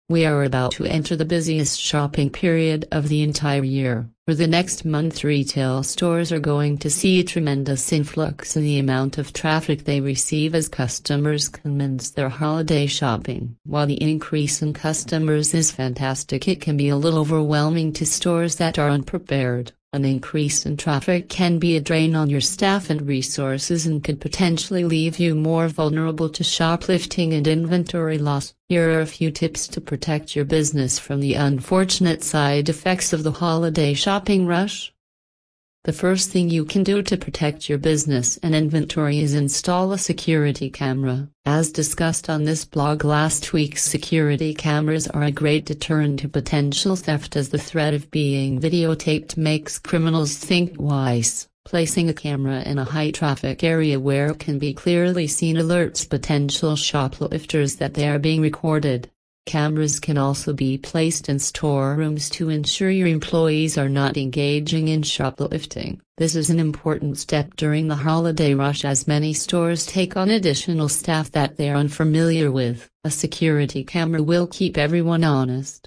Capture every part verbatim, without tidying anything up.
We are about to enter the busiest shopping period of the entire year. For the next month, retail stores are going to see a tremendous influx in the amount of traffic they receive as customers commence their holiday shopping. While the increase in customers is fantastic, it can be a little overwhelming to stores that are unprepared. An increase in traffic can be a drain on your staff and resources and could potentially leave you more vulnerable to shoplifting and inventory loss. Here are a few tips to protect your business from the unfortunate side effects of the holiday shopping rush. The first thing you can do to protect your business and inventory is install a security camera. As discussed on this blog last week, security cameras are a great deterrent to potential theft, as the threat of being videotaped makes criminals think twice. Placing a camera in a high-traffic area where it can be clearly seen alerts potential shoplifters that they are being recorded. Cameras can also be placed in storerooms to ensure your employees are not engaging in shoplifting. This is an important step during the holiday rush, as many stores take on additional staff that they are unfamiliar with. A security camera will keep everyone honest.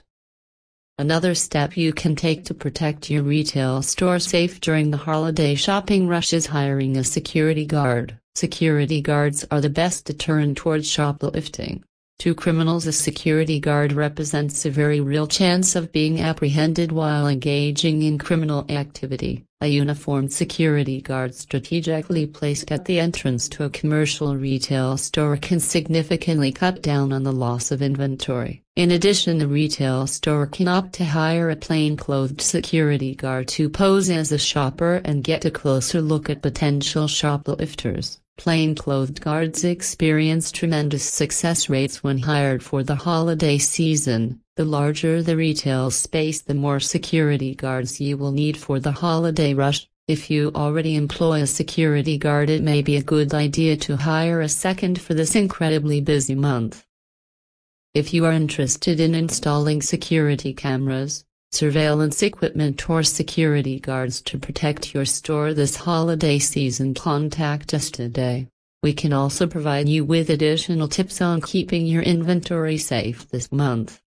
Another step you can take to protect your retail store safe during the holiday shopping rush is hiring a security guard. Security guards are the best deterrent towards shoplifting. To criminals, a security guard represents a very real chance of being apprehended while engaging in criminal activity. A uniformed security guard strategically placed at the entrance to a commercial retail store can significantly cut down on the loss of inventory. In addition, the retail store can opt to hire a plainclothed security guard to pose as a shopper and get a closer look at potential shoplifters. Plainclothed guards experience tremendous success rates when hired for the holiday season. The larger the retail space, the more security guards you will need for the holiday rush. If you already employ a security guard, it may be a good idea to hire a second for this incredibly busy month. If you are interested in installing security cameras, surveillance equipment, or security guards to protect your store this holiday season, contact us today. We can also provide you with additional tips on keeping your inventory safe this month.